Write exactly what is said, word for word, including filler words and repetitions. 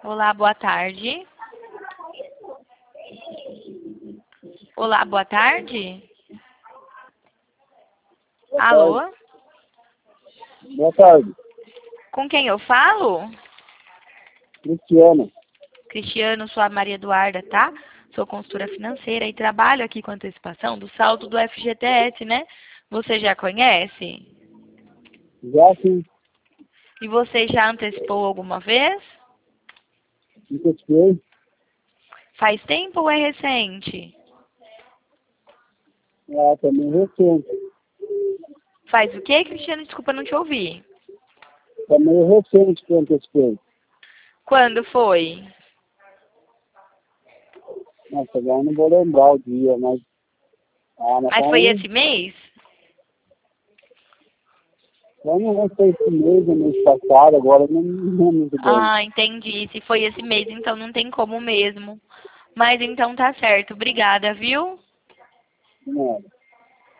Olá, boa tarde. Olá, boa tarde. Boa Alô? tarde. Boa tarde. Com quem eu falo? Cristiano. Cristiano, sou a Maria Eduarda, tá? Sou consultora financeira e trabalho aqui com antecipação do saldo do F G T S, né? Você já conhece? Já sim, E você já antecipou alguma vez? antecipei. Faz tempo ou é recente? Ah, também recente. Faz o quê, Cristiano? Desculpa, não te ouvi. Também recente que eu antecipei. Quando foi? Nossa, agora eu não vou lembrar o dia, mas... Ah, mas Mas tá foi um... esse mês? Eu não sei se mês ou mês passado, agora eu não me lembro muito bem. Ah, entendi. Se foi esse mês, então não tem como mesmo. Mas então tá certo. Obrigada, viu? Não.